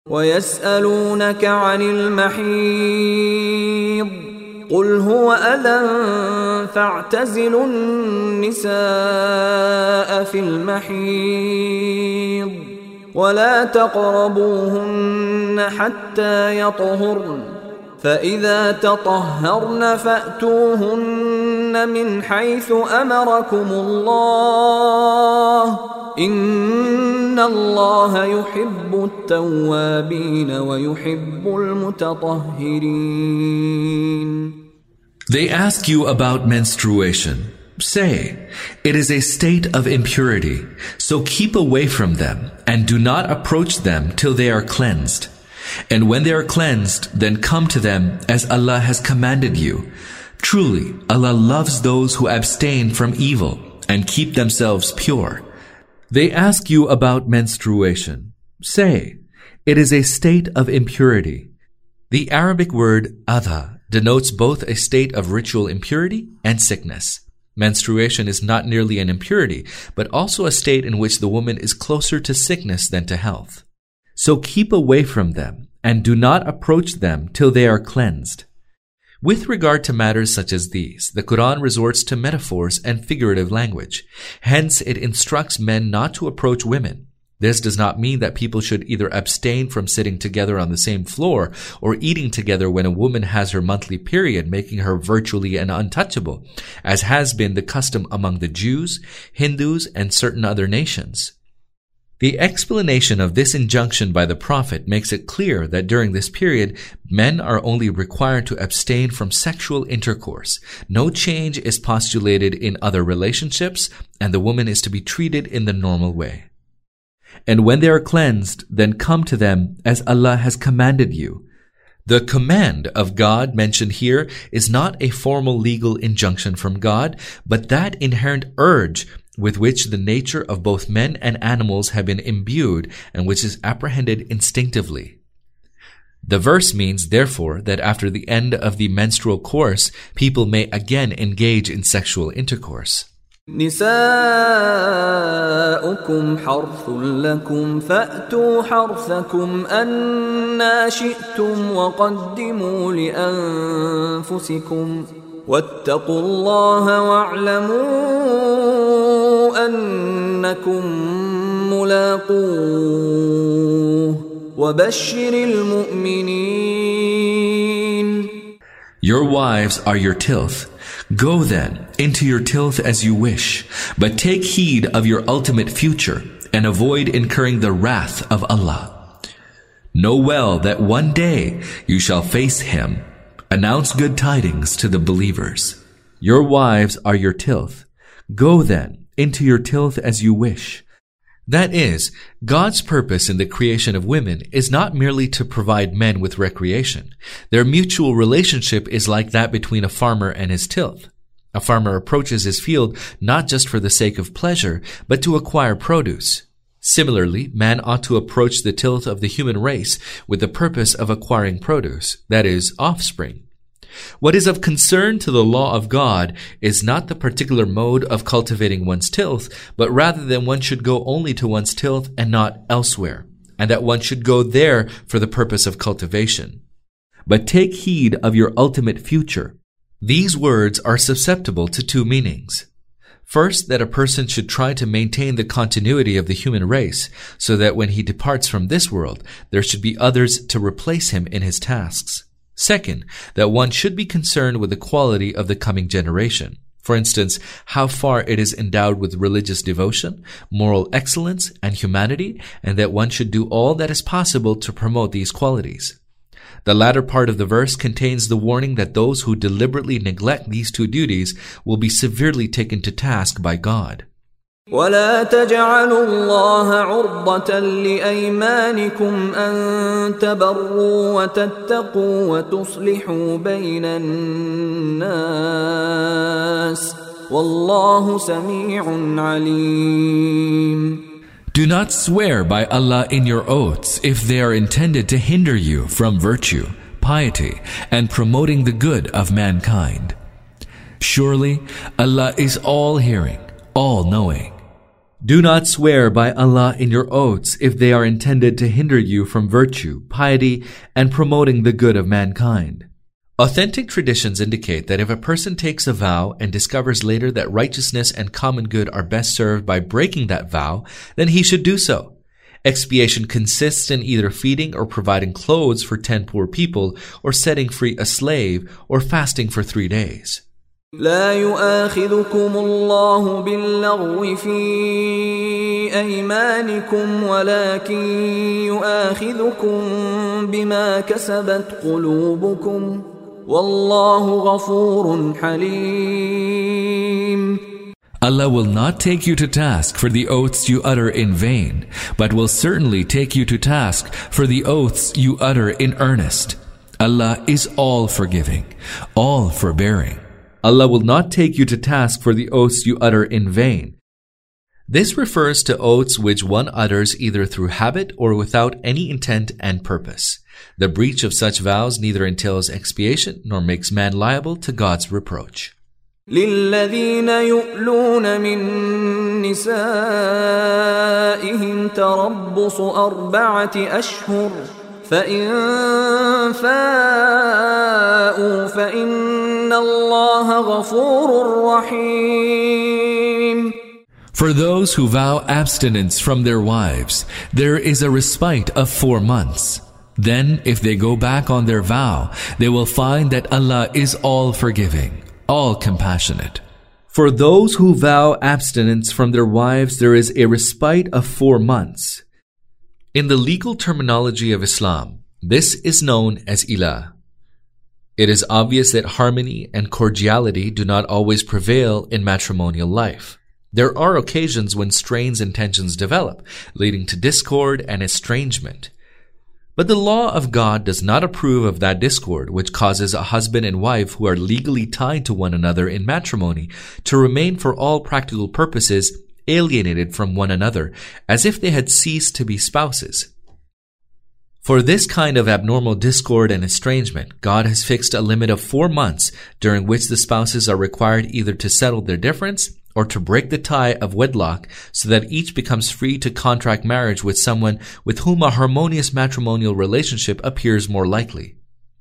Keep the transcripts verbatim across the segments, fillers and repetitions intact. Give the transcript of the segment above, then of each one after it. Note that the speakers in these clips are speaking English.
ويسألونك عن المحيض قل هو أذى فاعتزلوا النساء في المحيض ولا تقربوهن حتى يطهرن فإذا تطهرن فأتوهن من حيث أمركم الله إن الله يحب التوابين ويحب المتطهرين. They ask you about menstruation. Say, it is a state of impurity, so keep away from them and do not approach them till they are cleansed. And when they are cleansed, then come to them as Allah has commanded you. Truly, Allah loves those who abstain from evil and keep themselves pure. They ask you about menstruation. Say, it is a state of impurity. The Arabic word adha denotes both a state of ritual impurity and sickness. Menstruation is not merely an impurity, but also a state in which the woman is closer to sickness than to health. So keep away from them and do not approach them till they are cleansed. With regard to matters such as these, the Quran resorts to metaphors and figurative language. Hence, it instructs men not to approach women. This does not mean that people should either abstain from sitting together on the same floor or eating together when a woman has her monthly period, making her virtually an untouchable, as has been the custom among the Jews, Hindus, and certain other nations. The explanation of this injunction by the Prophet makes it clear that during this period, men are only required to abstain from sexual intercourse. No change is postulated in other relationships, and the woman is to be treated in the normal way. And when they are cleansed, then come to them as Allah has commanded you. The command of God mentioned here is not a formal legal injunction from God, but that inherent urge with which the nature of both men and animals have been imbued and which is apprehended instinctively. The verse means, therefore, that after the end of the menstrual course, people may again engage in sexual intercourse. نساؤكم حرث لكم فأتوا حرثكم أنى شئتم وقدموا لأنفسكم واتقوا الله واعلموا أنكم ملاقوه وبشر المؤمنين. Your wives are your tilth. Go then into your tilth as you wish, but take heed of your ultimate future and avoid incurring the wrath of Allah. Know well that one day you shall face Him. Announce good tidings to the believers. Your wives are your tilth. Go then into your tilth as you wish. That is, God's purpose in the creation of women is not merely to provide men with recreation. Their mutual relationship is like that between a farmer and his tilth. A farmer approaches his field not just for the sake of pleasure, but to acquire produce. Similarly, man ought to approach the tilth of the human race with the purpose of acquiring produce, that is, offspring. What is of concern to the law of God is not the particular mode of cultivating one's tilth, but rather that one should go only to one's tilth and not elsewhere, and that one should go there for the purpose of cultivation. But take heed of your ultimate future. These words are susceptible to two meanings. First, that a person should try to maintain the continuity of the human race, so that when he departs from this world, there should be others to replace him in his tasks. Second, that one should be concerned with the quality of the coming generation. For instance, how far it is endowed with religious devotion, moral excellence, and humanity, and that one should do all that is possible to promote these qualities. The latter part of the verse contains the warning that those who deliberately neglect these two duties will be severely taken to task by God. ولا تجعلوا الله عرضة لأيمانكم أن تبروا وتتقوا وتصلحوا بين الناس والله سميع عليم. Do not swear by Allah in your oaths if they are intended to hinder you from virtue, piety, and promoting the good of mankind. Surely Allah is all-hearing, all-knowing. Do not swear by Allah in your oaths if they are intended to hinder you from virtue, piety, and promoting the good of mankind. Authentic traditions indicate that if a person takes a vow and discovers later that righteousness and common good are best served by breaking that vow, then he should do so. Expiation consists in either feeding or providing clothes for ten poor people, or setting free a slave, or fasting for three days. لا يؤاخذكم الله باللغو في أيمانكم ولكن يؤاخذكم بما كسبت قلوبكم والله غفور حليم. Allah will not take you to task for the oaths you utter in vain, but will certainly take you to task for the oaths you utter in earnest. Allah is all forgiving, all forbearing. Allah will not take you to task for the oaths you utter in vain. This refers to oaths which one utters either through habit or without any intent and purpose. The breach of such vows neither entails expiation nor makes man liable to God's reproach. للذين يؤلون من نسائهم تربص أربعة أشهر فإن فاءوا فإن الله غفور رحيم. For those who vow abstinence from their wives, there is a respite of four months. Then, if they go back on their vow, they will find that Allah is all forgiving, all compassionate. For those who vow abstinence from their wives, there is a respite of four months. In the legal terminology of Islam, this is known as ilah. It is obvious that harmony and cordiality do not always prevail in matrimonial life. There are occasions when strains and tensions develop, leading to discord and estrangement. But the law of God does not approve of that discord which causes a husband and wife who are legally tied to one another in matrimony to remain for all practical purposes alienated from one another, as if they had ceased to be spouses. For this kind of abnormal discord and estrangement, God has fixed a limit of four months during which the spouses are required either to settle their difference or to break the tie of wedlock so that each becomes free to contract marriage with someone with whom a harmonious matrimonial relationship appears more likely.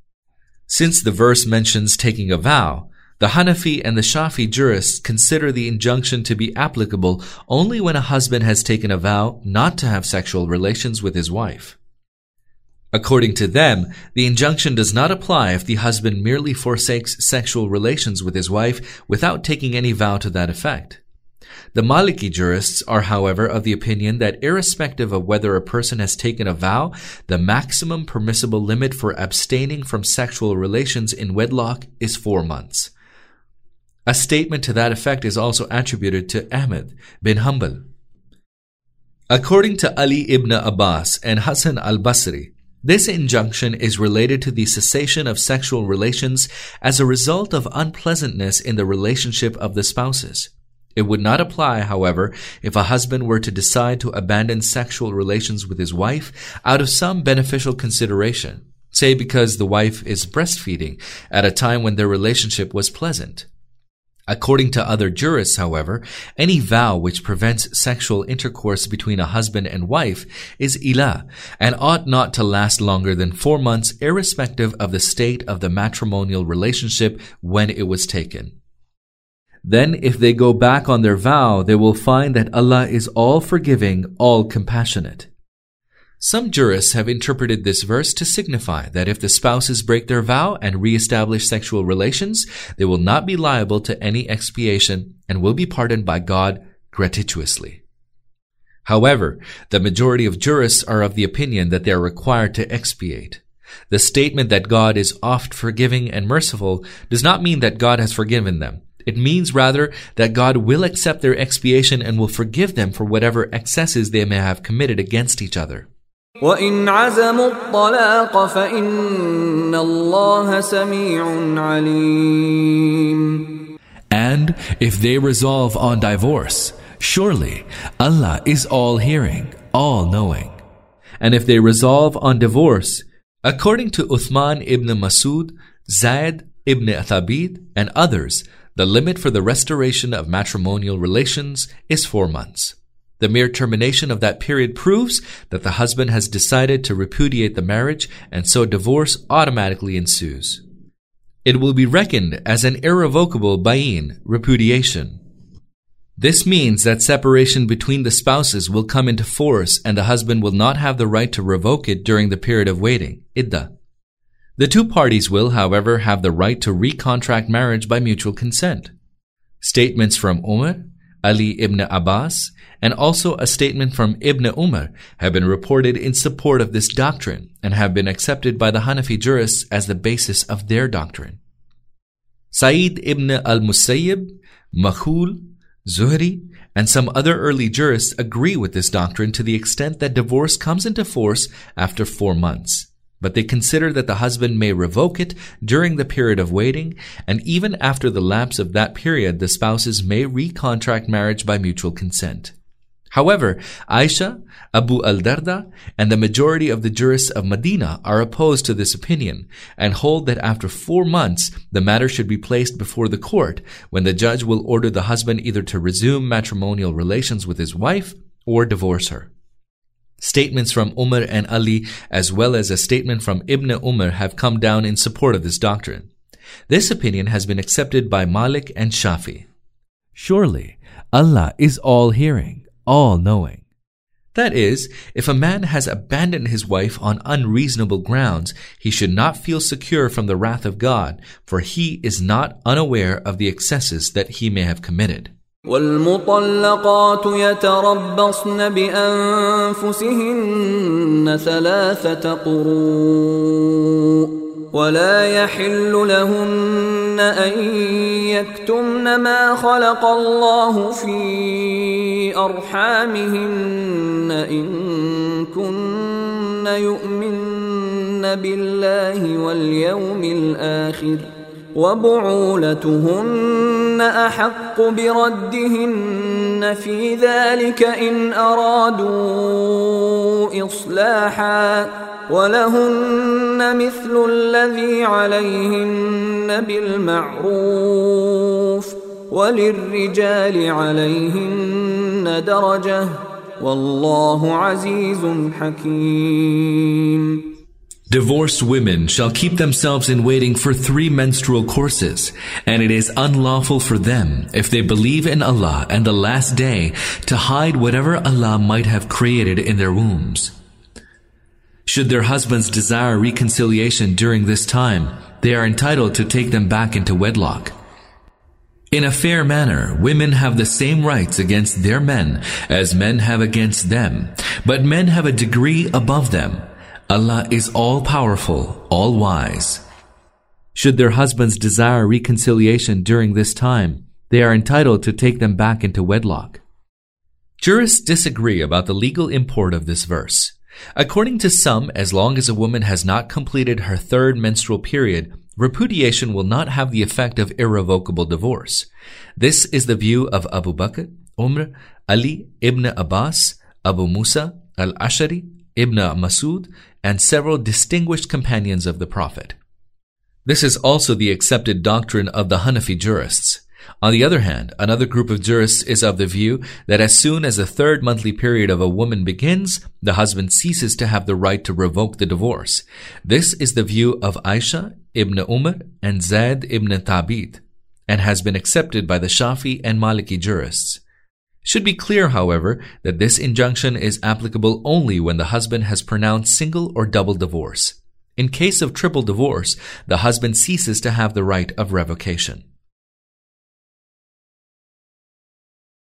Since the verse mentions taking a vow, the Hanafi and the Shafi jurists consider the injunction to be applicable only when a husband has taken a vow not to have sexual relations with his wife. According to them, the injunction does not apply if the husband merely forsakes sexual relations with his wife without taking any vow to that effect. The Maliki jurists are, however, of the opinion that irrespective of whether a person has taken a vow, the maximum permissible limit for abstaining from sexual relations in wedlock is four months. A statement to that effect is also attributed to Ahmed bin Hanbal. According to Ali ibn Abbas and Hassan al-Basri, this injunction is related to the cessation of sexual relations as a result of unpleasantness in the relationship of the spouses. It would not apply, however, if a husband were to decide to abandon sexual relations with his wife out of some beneficial consideration, say because the wife is breastfeeding at a time when their relationship was pleasant. According to other jurists, however, any vow which prevents sexual intercourse between a husband and wife is ilah and ought not to last longer than four months irrespective of the state of the matrimonial relationship when it was taken. Then if they go back on their vow, they will find that Allah is all forgiving, all compassionate. Some jurists have interpreted this verse to signify that if the spouses break their vow and re-establish sexual relations, they will not be liable to any expiation and will be pardoned by God gratuitously. However, the majority of jurists are of the opinion that they are required to expiate. The statement that God is oft forgiving and merciful does not mean that God has forgiven them. It means rather that God will accept their expiation and will forgive them for whatever excesses they may have committed against each other. وَإِنْ عَزَمُوا الطَّلَاقَ فَإِنَّ اللَّهَ سَمِيعٌ عَلِيمٌ. And if they resolve on divorce, surely Allah is all-hearing, all-knowing. And if they resolve on divorce, according to Uthman ibn Masud, Zayd ibn Thabit, and others, the limit for the restoration of matrimonial relations is four months. The mere termination of that period proves that the husband has decided to repudiate the marriage, and so divorce automatically ensues. It will be reckoned as an irrevocable bayin, repudiation. This means that separation between the spouses will come into force and the husband will not have the right to revoke it during the period of waiting, iddah. The two parties will, however, have the right to recontract marriage by mutual consent. Statements from Umar, Ali ibn Abbas, and also a statement from Ibn Umar have been reported in support of this doctrine and have been accepted by the Hanafi jurists as the basis of their doctrine. Sa'id ibn al-Musayyib, Makhul, Zuhri, and some other early jurists agree with this doctrine to the extent that divorce comes into force after four months. But they consider that the husband may revoke it during the period of waiting, and even after the lapse of that period, the spouses may recontract marriage by mutual consent. However, Aisha, Abu al-Darda, and the majority of the jurists of Medina are opposed to this opinion and hold that after four months, the matter should be placed before the court, when the judge will order the husband either to resume matrimonial relations with his wife or divorce her. Statements from Umar and Ali, as well as a statement from Ibn Umar, have come down in support of this doctrine. This opinion has been accepted by Malik and Shafi. Surely, Allah is all-hearing, all-knowing. That is, if a man has abandoned his wife on unreasonable grounds, he should not feel secure from the wrath of God, for he is not unaware of the excesses that he may have committed. والمطلقات يتربصن بأنفسهن ثلاثة قروء ولا يحل لهن أن يكتمن ما خلق الله في أرحامهن إن كن يؤمن بالله واليوم الآخر وبعولتهن أحق بردهن في ذلك إن أرادوا إصلاحا ولهن مثل الذي عليهن بالمعروف وللرجال عليهن درجة والله عزيز حكيم. Divorced women shall keep themselves in waiting for three menstrual courses, and it is unlawful for them, if they believe in Allah and the last day, to hide whatever Allah might have created in their wombs. Should their husbands desire reconciliation during this time, they are entitled to take them back into wedlock. In a fair manner, women have the same rights against their men as men have against them, but men have a degree above them. Allah is all-powerful, all-wise. Should their husbands desire reconciliation during this time, they are entitled to take them back into wedlock. Jurists disagree about the legal import of this verse. According to some, as long as a woman has not completed her third menstrual period, repudiation will not have the effect of irrevocable divorce. This is the view of Abu Bakr, Umar, Ali ibn Abbas, Abu Musa al-Ashari, Ibn Masud, and several distinguished companions of the Prophet. This is also the accepted doctrine of the Hanafi jurists. On the other hand, another group of jurists is of the view that as soon as the third monthly period of a woman begins, the husband ceases to have the right to revoke the divorce. This is the view of Aisha, Ibn Umar, and Zayd ibn Thabit, and has been accepted by the Shafi and Maliki jurists. It should be clear, however, that this injunction is applicable only when the husband has pronounced single or double divorce. In case of triple divorce, the husband ceases to have the right of revocation.